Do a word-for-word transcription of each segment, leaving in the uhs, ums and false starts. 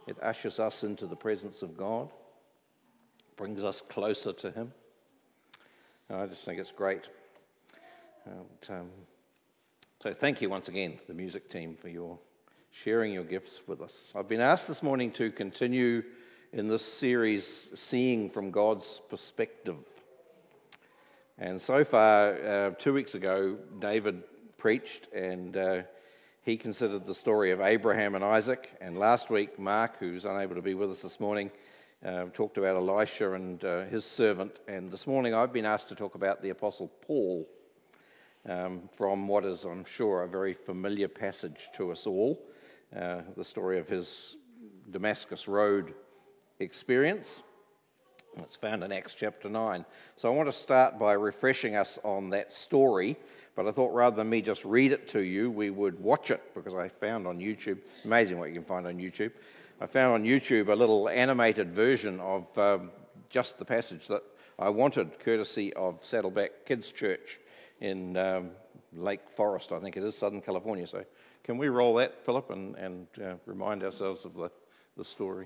It ushers us into the presence of God, brings us closer to him. And I just think it's great. And, um, so thank you once again to the music team for your sharing your gifts with us. I've been asked this morning to continue in this series, Seeing from God's Perspective. And so far, uh, two weeks ago, David preached, and uh, he considered the story of Abraham and Isaac. And last week, Mark, who's unable to be with us this morning, uh, talked about Elisha and uh, his servant. And this morning, I've been asked to talk about the Apostle Paul, um, from what is, I'm sure, a very familiar passage to us all, uh, the story of his Damascus Road experience. It's found in Acts chapter nine. So I want to start by refreshing us on that story, but I thought rather than me just read it to you, we would watch it, because I found on YouTube, amazing what you can find on YouTube, I found on YouTube a little animated version of um, just the passage that I wanted, courtesy of Saddleback Kids Church in um, Lake Forest, I think it is, Southern California. So can we roll that, Philip, and, and uh, remind ourselves of the, the story?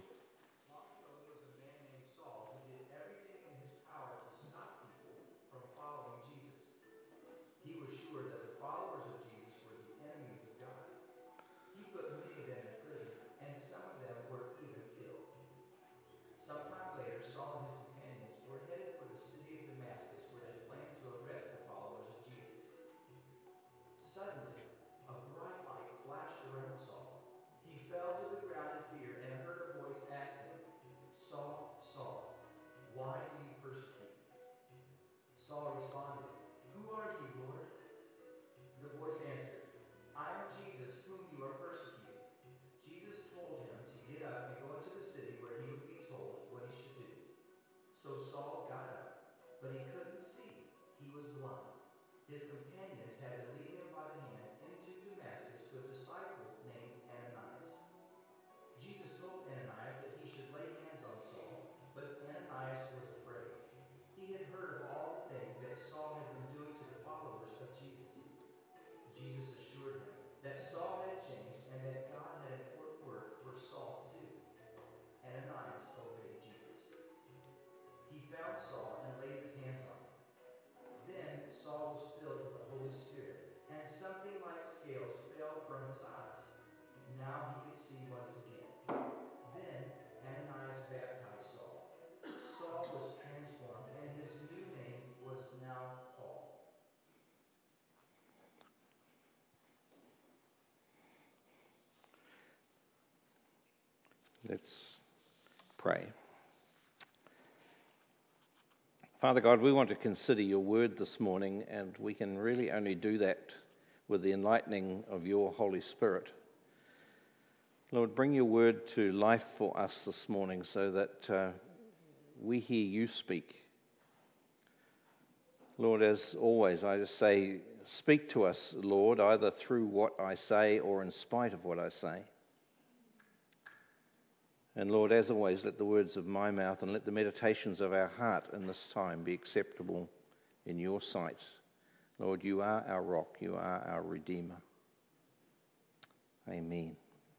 Sometime later, Saul and his companions were headed for the city of Damascus, where they planned to arrest the followers of Jesus. Suddenly, a bright light flashed around Saul. He fell to the ground in fear and heard a voice ask him, "Saul, Saul, why do you persecute me?" Saul responded, "Who are you, Lord?" The voice answered, "I am Jesus, whom you are persecuting." Jesus told him to get up and go into the city where he would be told what he should do. So Saul got up, but he couldn't see. He was blind. His companions had to lead him by the hand into Damascus to a disciple named Ananias. Jesus told Ananias that he should lay hands on Saul, but Ananias was afraid. He had heard of all the things that Saul had been doing to the followers of Jesus. Jesus assured him that Saul had changed and that God had important work for Saul to do. Ananias obeyed Jesus. He found Saul and laid his hands on him. Then Saul was filled with the Holy Spirit, and something like scales fell from his eyes. Now he could see once again. Then Ananias baptized Saul. Saul was transformed, and his new name was now Paul. Let's pray. Father God, we want to consider your word this morning, and we can really only do that with the enlightening of your Holy Spirit. Lord, bring your word to life for us this morning so that uh, we hear you speak. Lord, as always, I just say, speak to us, Lord, either through what I say or in spite of what I say. And Lord, as always, let the words of my mouth and let the meditations of our heart in this time be acceptable in your sight. Lord, you are our rock, you are our Redeemer. Amen.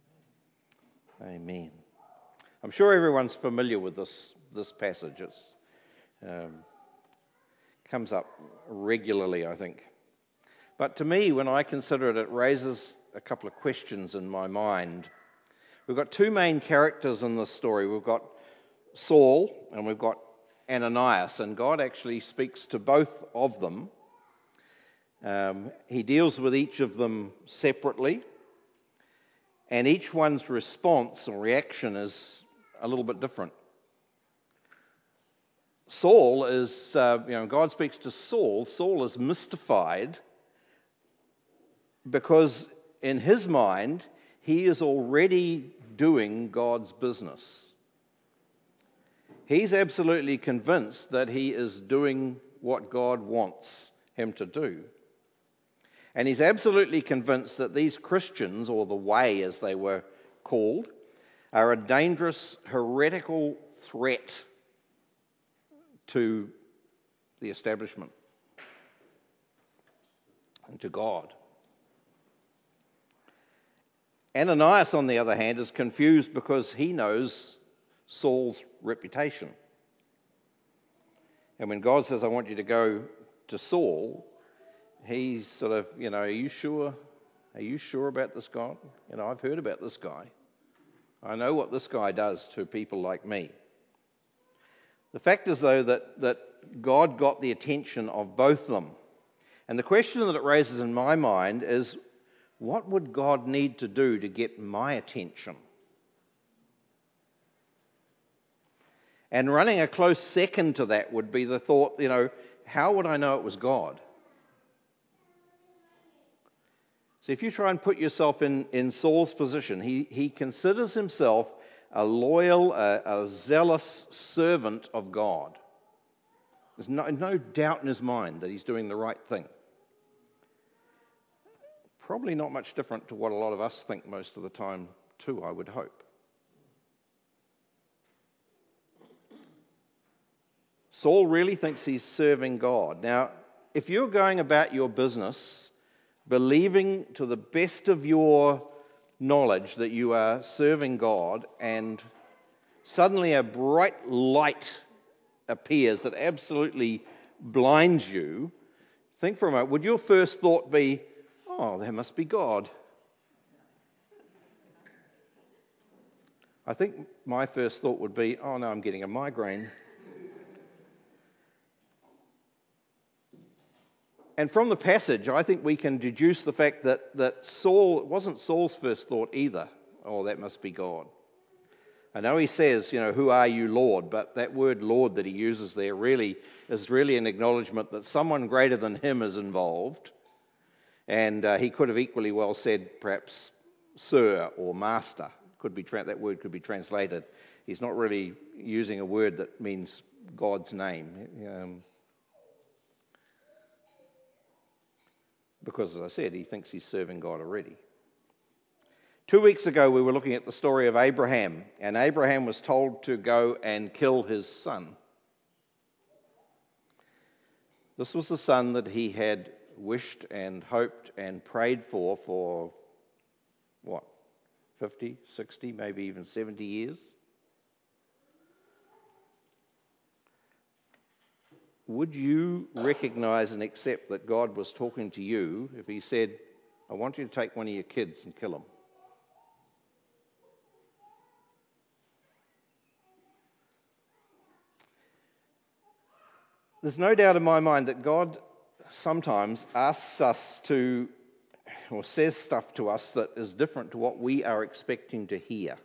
Amen. I'm sure everyone's familiar with this, this passage. It um, comes up regularly, I think. But to me, when I consider it, it raises a couple of questions in my mind. We've got two main characters in this story. We've got Saul and we've got Ananias, and God actually speaks to both of them. Um, he deals with each of them separately, and each one's response or reaction is a little bit different. Saul is, uh, you know, God speaks to Saul. Saul is mystified because in his mind, he is already doing God's business. He's absolutely convinced that he is doing what God wants him to do. And he's absolutely convinced that these Christians, or the Way as they were called, are a dangerous, heretical threat to the establishment and to God. Ananias, on the other hand, is confused because he knows Saul's reputation. And when God says, I want you to go to Saul, he's sort of, you know, are you sure? Are you sure about this God? You know, I've heard about this guy. I know what this guy does to people like me. The fact is, though, that, that God got the attention of both of them. And the question that it raises in my mind is, what would God need to do to get my attention? And running a close second to that would be the thought, you know, how would I know it was God? So if you try and put yourself in, in Saul's position, he, he considers himself a loyal, a, a zealous servant of God. There's no, no doubt in his mind that he's doing the right thing. Probably not much different to what a lot of us think most of the time too, I would hope. Saul really thinks he's serving God. Now, if you're going about your business believing to the best of your knowledge that you are serving God, and suddenly a bright light appears that absolutely blinds you, think for a moment, would your first thought be, oh, that must be God? I think my first thought would be, oh no, I'm getting a migraine. And from the passage, I think we can deduce the fact that, that Saul, it wasn't Saul's first thought either. Oh, that must be God. I know he says, you know, who are you, Lord? But that word Lord that he uses there really is really an acknowledgement that someone greater than him is involved. And uh, he could have equally well said perhaps Sir or Master. Could be tra- that word could be translated. He's not really using a word that means God's name. Um, Because, as I said, he thinks he's serving God already. Two weeks ago, we were looking at the story of Abraham, and Abraham was told to go and kill his son. This was the son that he had wished and hoped and prayed for for, what, fifty, sixty, maybe even seventy years? Would you recognize and accept that God was talking to you if he said, I want you to take one of your kids and kill him? There's no doubt in my mind that God sometimes asks us to, or says stuff to us that is different to what we are expecting to hear.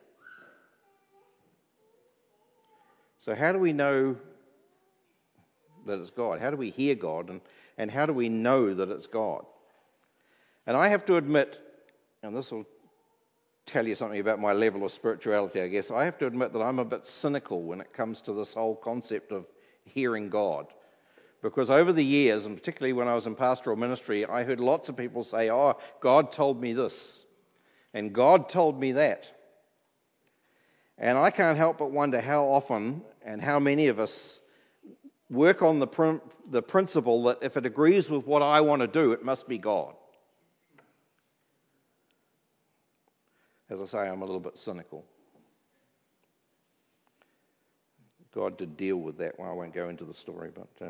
So how do we know that it's God? How do we hear God, and, and how do we know that it's God? And I have to admit, and this will tell you something about my level of spirituality, I guess, I have to admit that I'm a bit cynical when it comes to this whole concept of hearing God. Because over the years, and particularly when I was in pastoral ministry, I heard lots of people say, oh, God told me this, and God told me that. And I can't help but wonder how often and how many of us work on the, prim- the principle that if it agrees with what I want to do, it must be God. As I say, I'm a little bit cynical. God did deal with that. Well, I won't go into the story, but... Uh,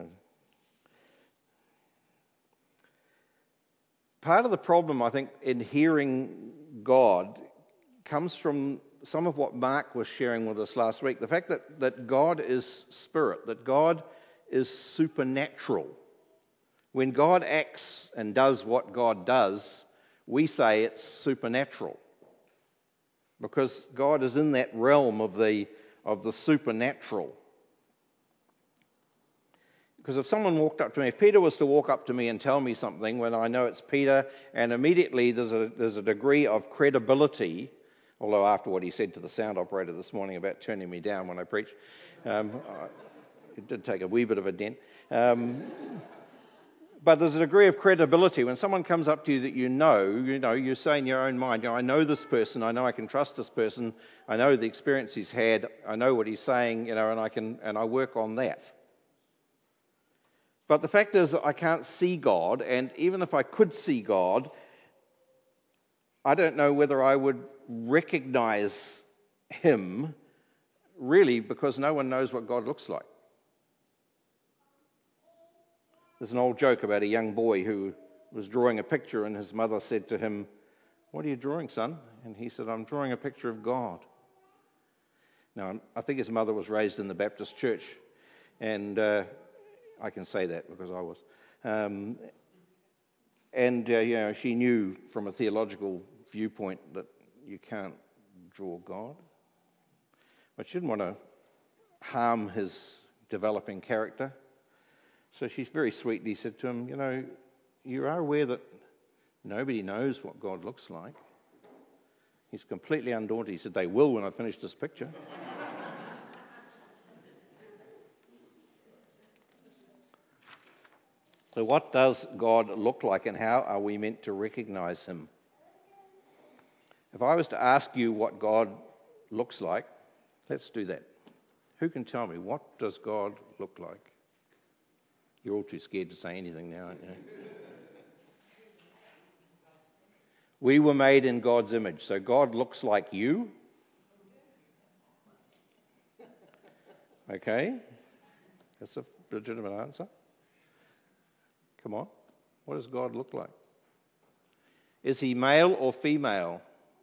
part of the problem, I think, in hearing God comes from some of what Mark was sharing with us last week. The fact that, that God is spirit, that God is supernatural. When God acts and does what God does, we say it's supernatural. Because God is in that realm of the, of the supernatural. Because if someone walked up to me, if Peter was to walk up to me and tell me something when I know it's Peter, and immediately there's a, there's a degree of credibility, although after what he said to the sound operator this morning about turning me down when I preached, um, it did take a wee bit of a dent. Um, but there's a degree of credibility. When someone comes up to you that you know, you know, you say in your own mind, you know, I know this person, I know I can trust this person, I know the experience he's had, I know what he's saying, you know, and I can and I work on that. But the fact is that I can't see God, and even if I could see God, I don't know whether I would recognize him, really, because no one knows what God looks like. There's an old joke about a young boy who was drawing a picture, and his mother said to him, "What are you drawing, son?" And he said, "I'm drawing a picture of God." Now, I think his mother was raised in the Baptist church, and uh, I can say that because I was. Um, and, uh, you know, she knew from a theological viewpoint that you can't draw God. But she didn't want to harm his developing character. So she very sweetly said to him, "You know, you are aware that nobody knows what God looks like." He's completely undaunted. He said, "They will when I finish this picture." So what does God look like, and how are we meant to recognize him? If I was to ask you what God looks like, let's do that. Who can tell me, what does God look like? You're all too scared to say anything now, aren't you? We were made in God's image, so God looks like you. Okay, that's a legitimate answer. Come on, what does God look like? Is he male or female?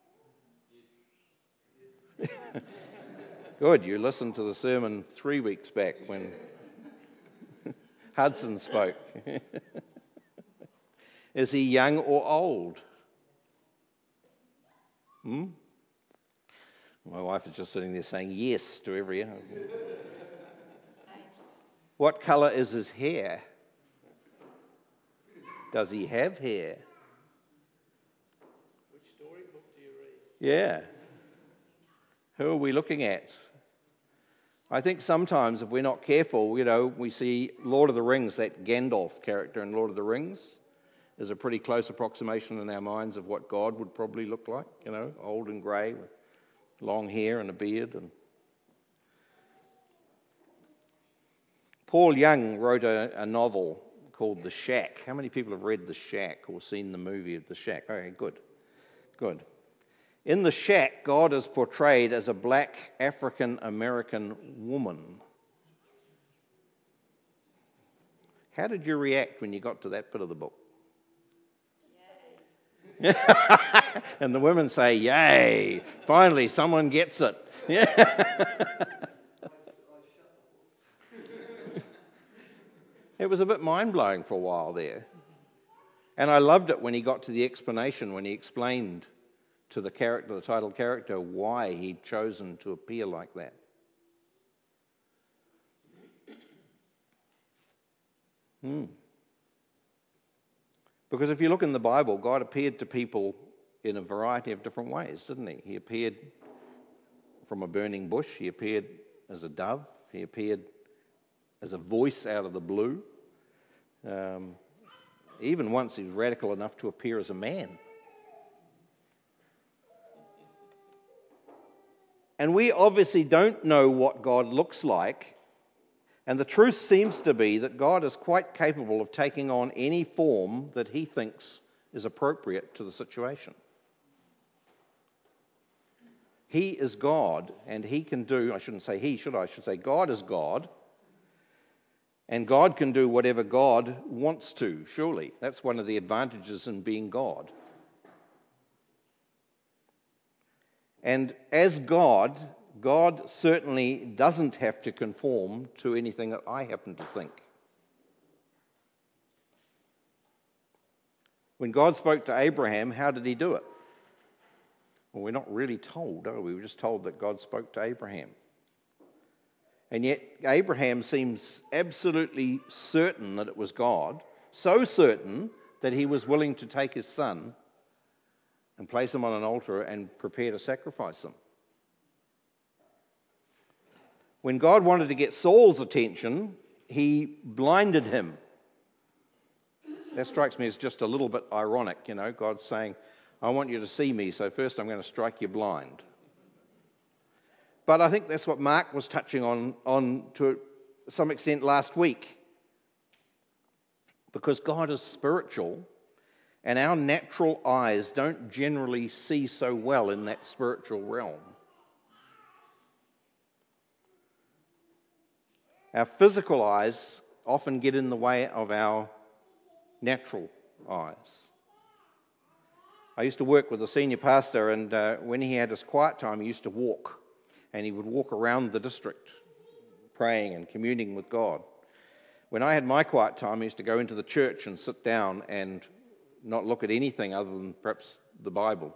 Good, you listened to the sermon three weeks back when Hudson spoke. Is he young or old? Hmm? My wife is just sitting there saying yes to every... What colour is his hair? Does he have hair? Which storybook do you read? Yeah. Who are we looking at? I think sometimes if we're not careful, you know, we see Lord of the Rings, that Gandalf character in Lord of the Rings is a pretty close approximation in our minds of what God would probably look like, you know, old and grey with long hair and a beard. And Paul Young wrote a, a novel called The Shack. How many people have read The Shack or seen the movie of The Shack? Okay, good, good. In The Shack, God is portrayed as a black African-American woman. How did you react when you got to that bit of the book? And the women say, "Yay, finally someone gets it." It was a bit mind-blowing for a while there. And I loved it when he got to the explanation, when he explained to the character, the title character, why he'd chosen to appear like that. Hmm. Because if you look in the Bible, God appeared to people in a variety of different ways, didn't he? He appeared from a burning bush. He appeared as a dove. He appeared as a voice out of the blue. Um, even once he was radical enough to appear as a man. And we obviously don't know what God looks like. And the truth seems to be that God is quite capable of taking on any form that he thinks is appropriate to the situation. He is God, and he can do, I shouldn't say he, should I? I should say God is God, and God can do whatever God wants to, surely. That's one of the advantages in being God. And as God, God certainly doesn't have to conform to anything that I happen to think. When God spoke to Abraham, how did he do it? Well, we're not really told, are we? We're just told that God spoke to Abraham. And yet Abraham seems absolutely certain that it was God, so certain that he was willing to take his son and place him on an altar and prepare to sacrifice him. When God wanted to get Saul's attention, he blinded him. That strikes me as just a little bit ironic, you know, God's saying, "I want you to see me, so first I'm going to strike you blind." But I think that's what Mark was touching on, on to some extent last week. Because God is spiritual, And our natural eyes don't generally see so well in that spiritual realm. Our physical eyes often get in the way of our natural eyes. I used to work with a senior pastor, and uh, when he had his quiet time, he used to walk. And he would walk around the district, praying and communing with God. When I had my quiet time, I used to go into the church and sit down and not look at anything other than perhaps the Bible.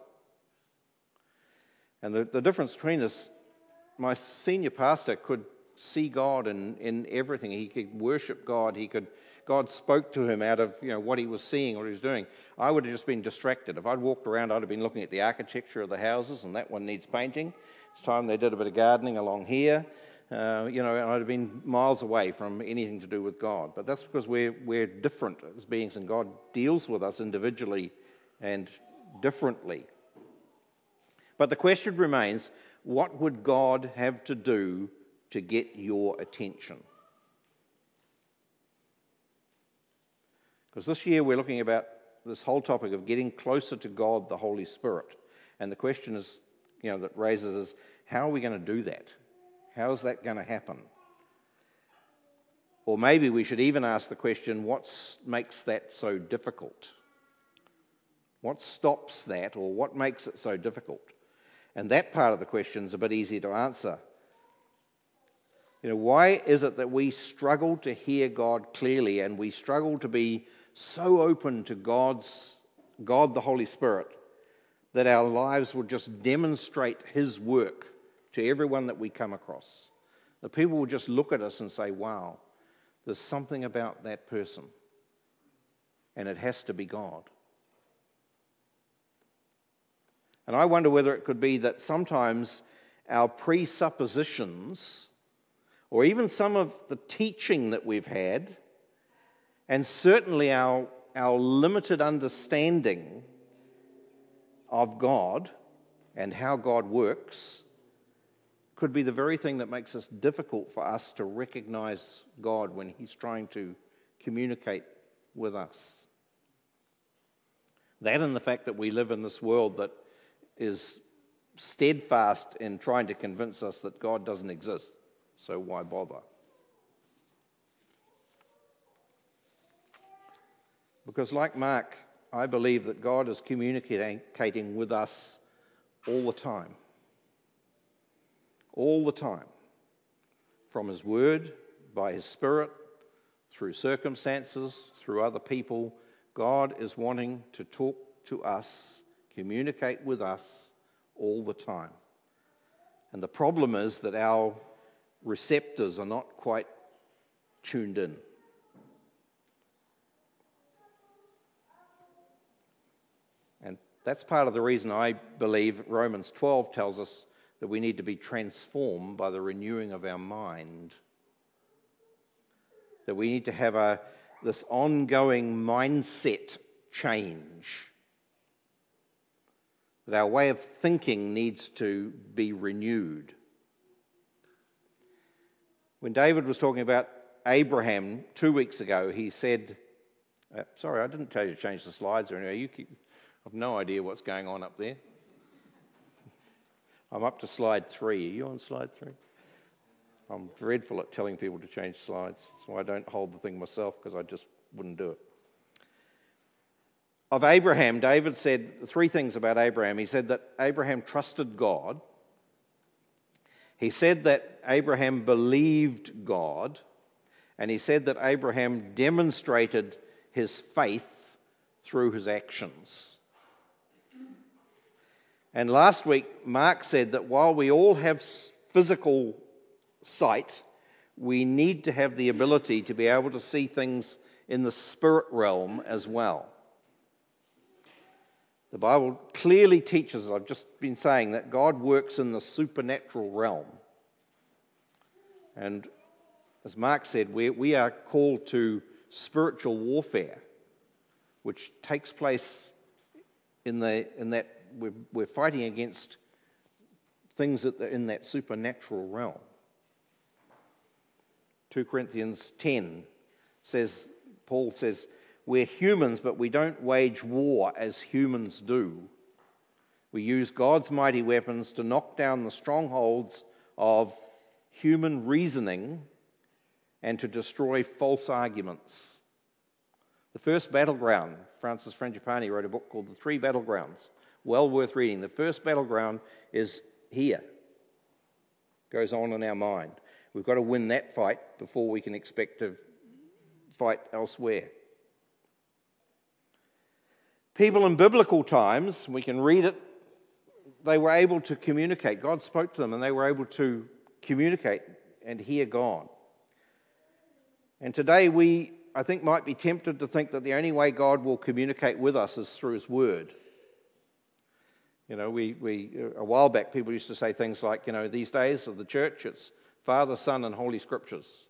And the, the difference between us, my senior pastor could see God in, in everything. He could worship God. He could God spoke to him out of you know what he was seeing, what he was doing. I would have just been distracted. If I'd walked around, I'd have been looking at the architecture of the houses, and that one needs painting. It's time they did a bit of gardening along here. Uh, you know, and I'd have been miles away from anything to do with God. But that's because we're we're different as beings, and God deals with us individually and differently. But the question remains, what would God have to do to get your attention? Because this year we're looking about this whole topic of getting closer to God, the Holy Spirit. And the question is, you know, that raises is, how are we going to do that? How is that going to happen? Or maybe we should even ask the question, what makes that so difficult? What stops that, or what makes it so difficult? And that part of the question is a bit easier to answer. You know, why is it that we struggle to hear God clearly, and we struggle to be so open to God's God, the Holy Spirit, that our lives will just demonstrate His work to everyone that we come across? The people will just look at us and say, wow, there's something about that person, and it has to be God. And I wonder whether it could be that sometimes our presuppositions, or even some of the teaching that we've had, and certainly our, our limited understanding of God and how God works, could be the very thing that makes it difficult for us to recognize God when He's trying to communicate with us. That and the fact that we live in this world that is steadfast in trying to convince us that God doesn't exist, so why bother? Because like Mark, I believe that God is communicating with us all the time. All the time. From His Word, by His Spirit, through circumstances, through other people, God is wanting to talk to us, communicate with us all the time. And the problem is that our receptors are not quite tuned in. And that's part of the reason I believe Romans twelve tells us that we need to be transformed by the renewing of our mind. That we need to have a this ongoing mindset change. That our way of thinking needs to be renewed. When David was talking about Abraham two weeks ago, he said, uh, sorry, I didn't tell you to change the slides or anything. You keep, I have no idea what's going on up there. I'm up to slide three. Are you on slide three? I'm dreadful at telling people to change slides, so I don't hold the thing myself because I just wouldn't do it. Of Abraham, David said three things about Abraham. He said that Abraham trusted God. He said that Abraham believed God. And he said that Abraham demonstrated his faith through his actions. And last week, Mark said that while we all have physical sight, we need to have the ability to be able to see things in the spirit realm as well. The Bible clearly teaches, I've just been saying, that God works in the supernatural realm. And as Mark said, we, we are called to spiritual warfare, which takes place in, the, in that we're, we're fighting against things that are in that supernatural realm. Second Corinthians ten says, Paul says, We're humans, but we don't wage war as humans do. We use God's mighty weapons to knock down the strongholds of human reasoning and to destroy false arguments. The first battleground, Francis Frangipani wrote a book called The Three Battlegrounds, well worth reading. The first battleground is here, goes on in our mind. We've got to win that fight before we can expect to fight elsewhere. People in biblical times, we can read it, they were able to communicate. God spoke to them and they were able to communicate and hear God. And today we, I think, might be tempted to think that the only way God will communicate with us is through His Word. You know, we, we a while back people used to say things like, you know, these days of the church, it's Father, Son, and Holy Scriptures.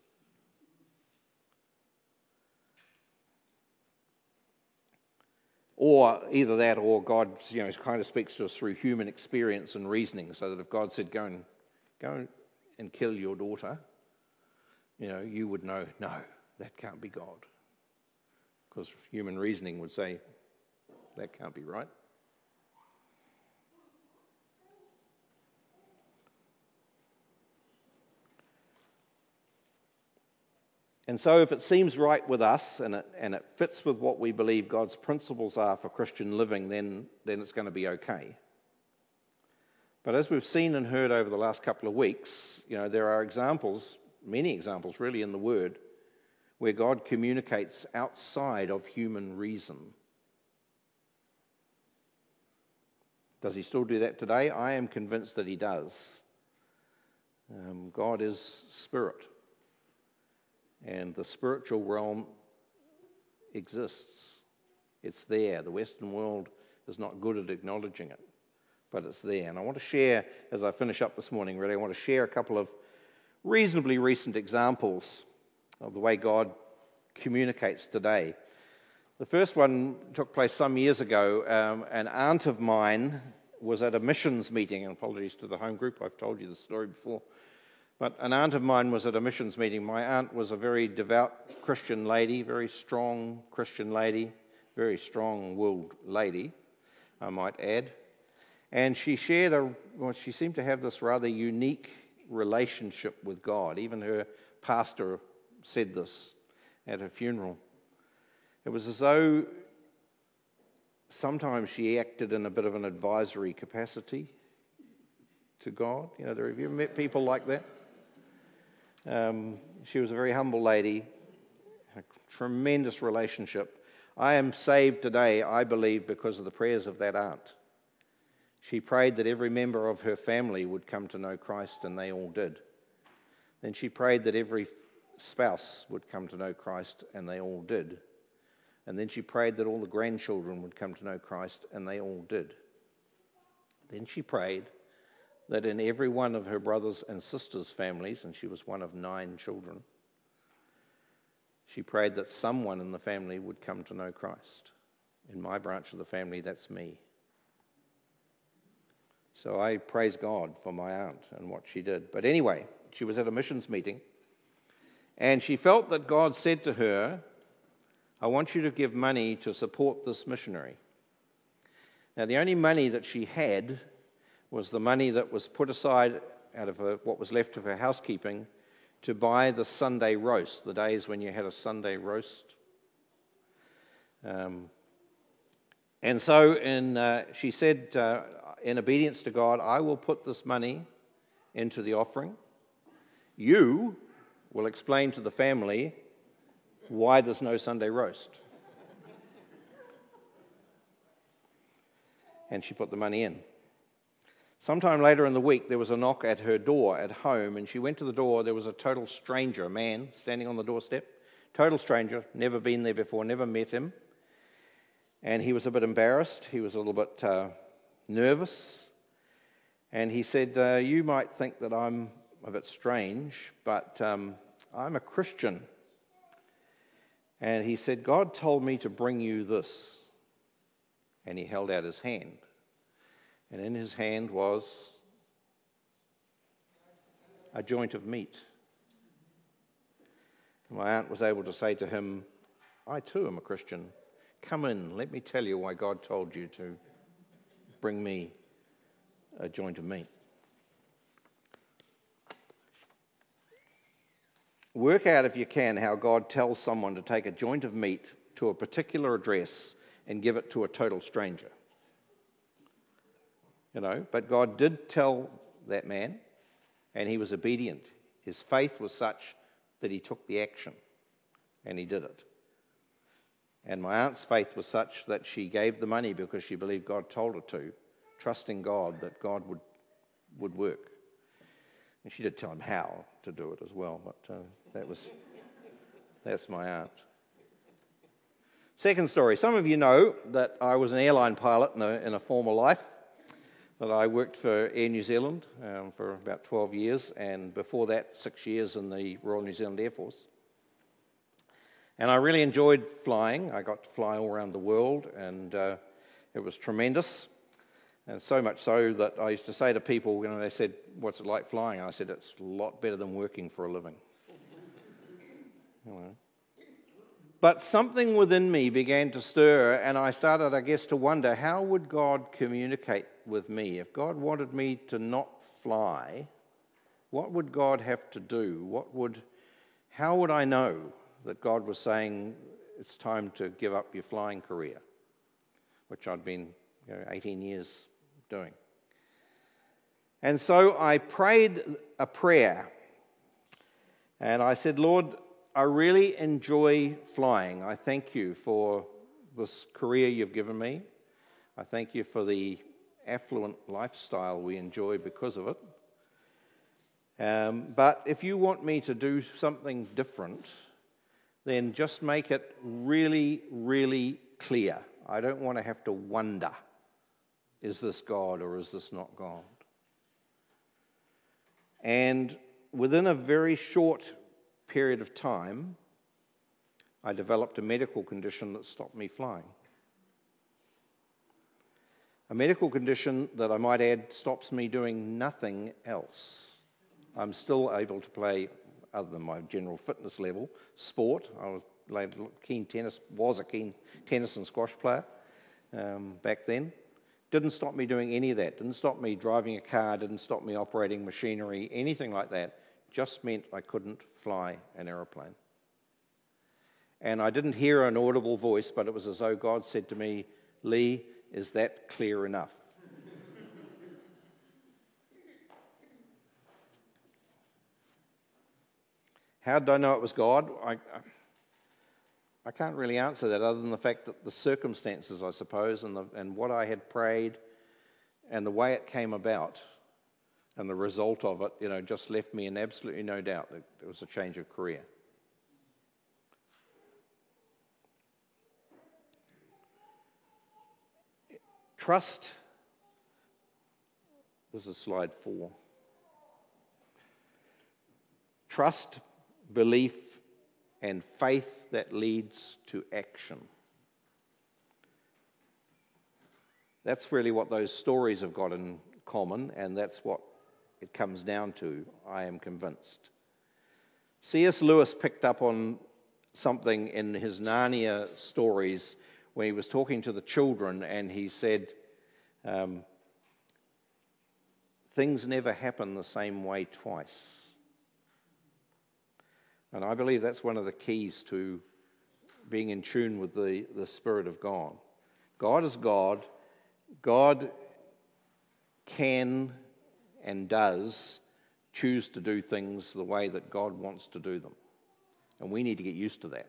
Or either that, or God, you know, kind of speaks to us through human experience and reasoning. So that if God said, "Go and go and kill your daughter," you know, you would know, no, that can't be God, because human reasoning would say that can't be right. And so if it seems right with us and it, and it fits with what we believe God's principles are for Christian living, then, then it's going to be okay. But as we've seen and heard over the last couple of weeks, you know, there are examples, many examples really in the Word, where God communicates outside of human reason. Does He still do that today? I am convinced that He does. Um, God is spirit. And the spiritual realm exists. It's there. The Western world is not good at acknowledging it, but it's there. And I want to share, as I finish up this morning, really, I want to share a couple of reasonably recent examples of the way God communicates today. The first one took place some years ago. Um, an aunt of mine was at a missions meeting, and apologies to the home group, I've told you the story before. But an aunt of mine was at a missions meeting. My aunt was a very devout Christian lady, very strong Christian lady, very strong-willed lady, I might add. And she shared a, well, she seemed to have this rather unique relationship with God. Even her pastor said this at her funeral. It was as though sometimes she acted in a bit of an advisory capacity to God. You know, have you ever met people like that? Um, she was a very humble lady, a tremendous relationship. I am saved today, I believe, because of the prayers of that aunt. She prayed that every member of her family would come to know Christ, and they all did. Then she prayed that every spouse would come to know Christ, and they all did. And then she prayed that all the grandchildren would come to know Christ, and they all did. Then she prayed that in every one of her brothers and sisters' families, and she was one of nine children, she prayed that someone in the family would come to know Christ. In my branch of the family, that's me. So I praise God for my aunt and what she did. But anyway, she was at a missions meeting, and she felt that God said to her, "I want you to give money to support this missionary." Now, the only money that she had was the money that was put aside out of her, what was left of her housekeeping to buy the Sunday roast, the days when you had a Sunday roast. Um, and so in, uh, she said, uh, in obedience to God, "I will put this money into the offering. You will explain to the family why there's no Sunday roast." And she put the money in. Sometime later in the week, there was a knock at her door at home, and she went to the door. There was a total stranger, a man, standing on the doorstep. Total stranger, never been there before, never met him. And he was a bit embarrassed. He was a little bit uh, nervous. And he said, uh, "You might think that I'm a bit strange, but um, I'm a Christian." And he said, "God told me to bring you this." And he held out his hand. And in his hand was a joint of meat. My aunt was able to say to him, I too am a Christian. Come in, let me tell you why God told you to bring me a joint of meat. Work out, if you can, how God tells someone to take a joint of meat to a particular address and give it to a total stranger. You know, but God did tell that man, and he was obedient. His faith was such that he took the action, and he did it. And my aunt's faith was such that she gave the money because she believed God told her to, trusting God that God would, would work. And she did tell him how to do it as well, but uh, that was that's my aunt. Second story. Some of you know that I was an airline pilot in a, in a former life, that I worked for Air New Zealand um, for about twelve years, and before that, six years in the Royal New Zealand Air Force. And I really enjoyed flying. I got to fly all around the world, and uh, it was tremendous. And so much so that I used to say to people, you know, they said, "What's it like flying?" I said, "It's a lot better than working for a living." You know. But something within me began to stir, and I started, I guess, to wonder, how would God communicate with me? If God wanted me to not fly, what would God have to do? What would, how would I know that God was saying it's time to give up your flying career, which I'd been, you know, eighteen years doing? And so I prayed a prayer, and I said, "Lord, I really enjoy flying. I thank you for this career you've given me. I thank you for the affluent lifestyle we enjoy because of it. Um, but if you want me to do something different, then just make it really, really clear. I don't want to have to wonder, is this God or is this not God?" And within a very short period of time, I developed a medical condition that stopped me flying. A medical condition that, I might add, stops me doing nothing else. I'm still able to play, other than my general fitness level, sport. I was a keen tennis, was a keen tennis and squash player um, back then. Didn't stop me doing any of that. Didn't stop me driving a car. Didn't stop me operating machinery, anything like that. Just meant I couldn't fly an aeroplane. And I didn't hear an audible voice, but it was as though God said to me, "Lee, is that clear enough?" How did I know it was God? I, I can't really answer that, other than the fact that the circumstances, I suppose, and, the, and what I had prayed and the way it came about and the result of it, you know, just left me in absolutely no doubt that it was a change of career. Trust, this is slide four. Trust, belief, and faith that leads to action. That's really what those stories have got in common, and that's what it comes down to, I am convinced. C S Lewis picked up on something in his Narnia stories when he was talking to the children, and he said, um, things never happen the same way twice. And I believe that's one of the keys to being in tune with the, the Spirit of God. God is God. God can and does choose to do things the way that God wants to do them. And we need to get used to that.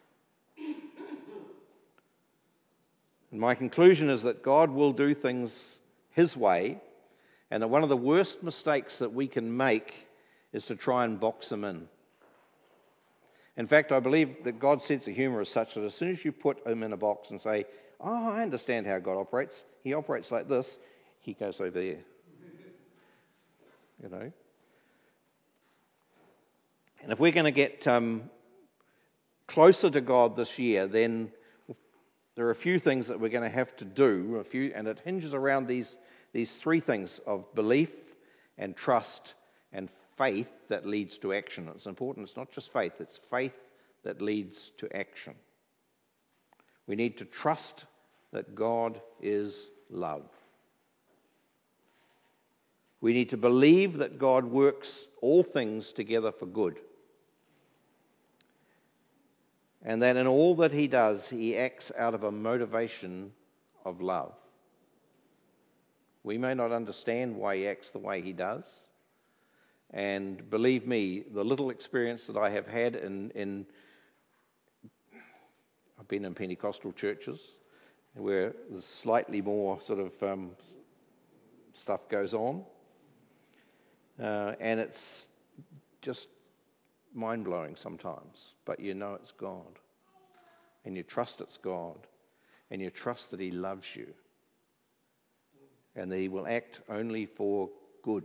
And my conclusion is that God will do things His way, and that one of the worst mistakes that we can make is to try and box Him in. In fact, I believe that God's sense of humor is such that as soon as you put Him in a box and say, "Oh, I understand how God operates. He operates like this," He goes over there. You know? And if we're going to get um, closer to God this year, then there are a few things that we're going to have to do, a few, and it hinges around these, these three things of belief and trust and faith that leads to action. It's important. It's not just faith. It's faith that leads to action. We need to trust that God is love. We need to believe that God works all things together for good, and that in all that he does, he acts out of a motivation of love. We may not understand why he acts the way he does, and believe me, the little experience that I have had in, in I've been in Pentecostal churches where there's slightly more sort of um, stuff goes on, uh, and it's just mind-blowing sometimes, but you know it's God, and you trust it's God, and you trust that he loves you, and that he will act only for good.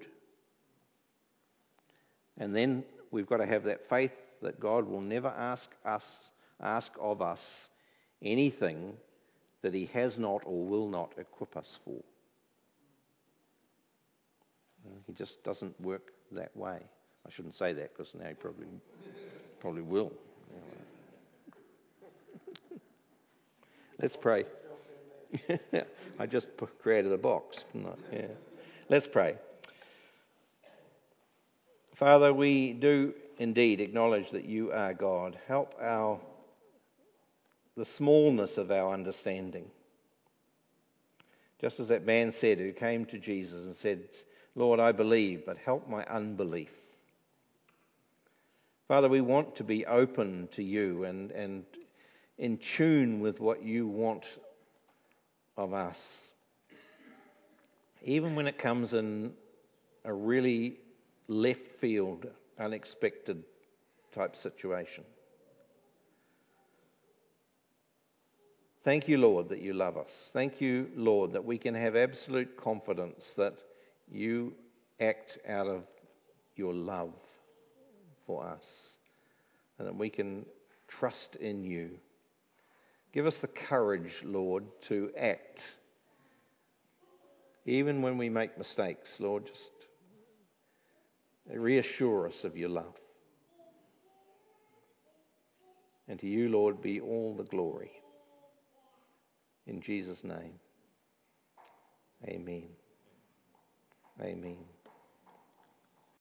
And then we've got to have that faith that God will never ask us, ask of us anything that he has not or will not equip us for. He just doesn't work that way. I shouldn't say that because now he probably, probably will. Let's pray. I just put, created a box, didn't I? Yeah. Let's pray. Father, we do indeed acknowledge that you are God. Help our the smallness of our understanding. Just as that man said who came to Jesus and said, Lord, I believe, but help my unbelief. Father, we want to be open to you and, and in tune with what you want of us. Even when it comes in a really left field, unexpected type situation. Thank you, Lord, that you love us. Thank you, Lord, that we can have absolute confidence that you act out of your love for us and that we can trust in you. Give us the courage, Lord, to act even when we make mistakes. Lord, just reassure us of your love. And to you, Lord, be all the glory. In Jesus' name, amen. Amen.